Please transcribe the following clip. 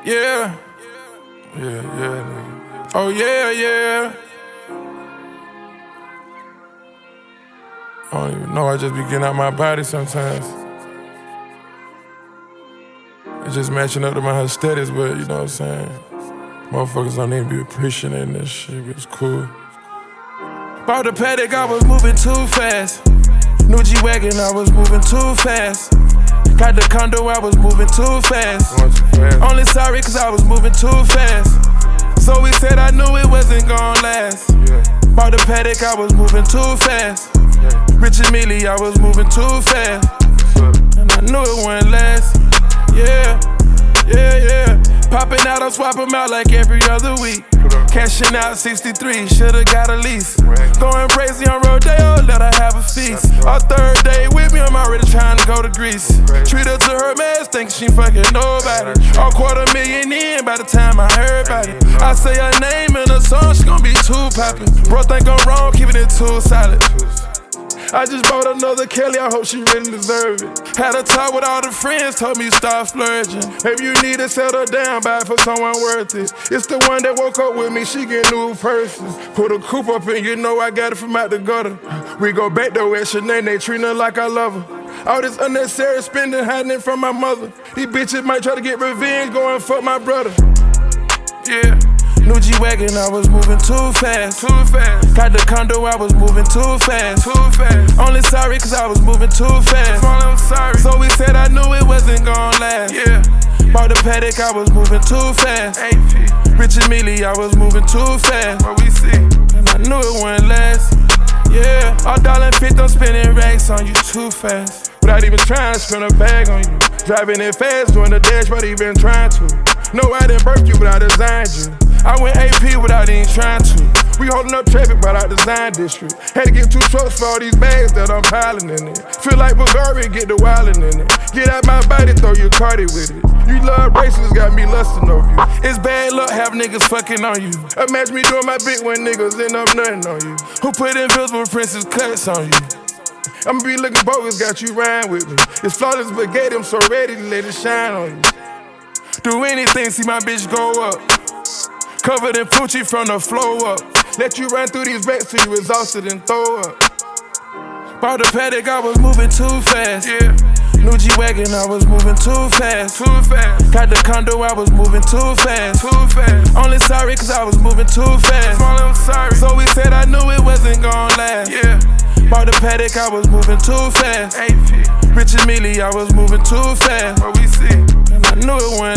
Yeah. Yeah, nigga. Oh, yeah. I don't even know, I just be getting out my body sometimes. It's just matching up to my aesthetics, but you know what I'm saying? Motherfuckers don't even be appreciating this shit, but it's cool. Bought the Paddock, I was moving too fast. New G-Wagon, I was moving too fast. Got the condo, I was moving too fast. Only sorry cause I was moving too fast. So we said I knew it wasn't gon' last. Bought the Paddock, I was moving too fast. Rich and Mealy, I was moving too fast. And I knew it wouldn't last. Yeah. Popping out, I'm swapping out like every other week. Cashing out 63, shoulda got a lease. Going crazy on Rodeo, let her have a feast. Our third day with me, I'm already trying to go to Greece. Treat her to her mess, think she fucking nobody. All $250,000 in by the time I heard about it. I say her name in a song, she gon' be too poppin'. Bro think I'm wrong, keeping it too solid. I just bought another Kelly, I hope she really deserve it. Had a talk with all the friends, told me stop splurging. Maybe you need to settle down, buy it for someone worth it. It's the one that woke up with me, she get new purses. Put a coupe up in, you know I got it from out the gutter. We go back though at Chanel, they treat her like I love her. All this unnecessary spending, hiding it from my mother. These bitches might try to get revenge, go and fuck my brother. Yeah. New G-Wagon, I was moving too fast. Got the condo, I was moving too fast. Only sorry cause I was moving too fast. So we said I knew it wasn't gon' last. Bought the Paddock, I was moving too fast. Rich and Mealy, I was moving too fast. What we see? And I knew it wouldn't last. Yeah, $1.50, I'm spending racks on you too fast. Without even trying to spend a bag on you. Driving it fast, doing the dash, but even trying to. No, I didn't birth you, but I designed you. I went AP without even trying to. We holding up traffic by our design district. Had to get 2 trucks for all these bags that I'm piling in it. Feel like Bulgaria, get the wildin' in it. Get out my body, throw your Cardi with it. You love bracelets, got me lustin' over you. It's bad luck, have niggas fucking on you. Imagine me doing my bit when niggas end up nutting on you. Who put invisible princess cuts on you? I'ma be looking bogus, got you riding with me. It's flawless spaghetti, I'm so ready to let it shine on you. Do anything, see my bitch go up. Covered in Poochie from the flow up. Let you run through these racks till you exhausted and throw up. Bought the Paddock, I was moving too fast. New G-Wagon, I was moving too fast. Got the condo, I was moving too fast. Only sorry cause I was moving too fast. So we said I knew it wasn't gon' last. Bought the Paddock, I was moving too fast. Rich and Mealy, I was moving too fast. What we see? And I knew it wouldn't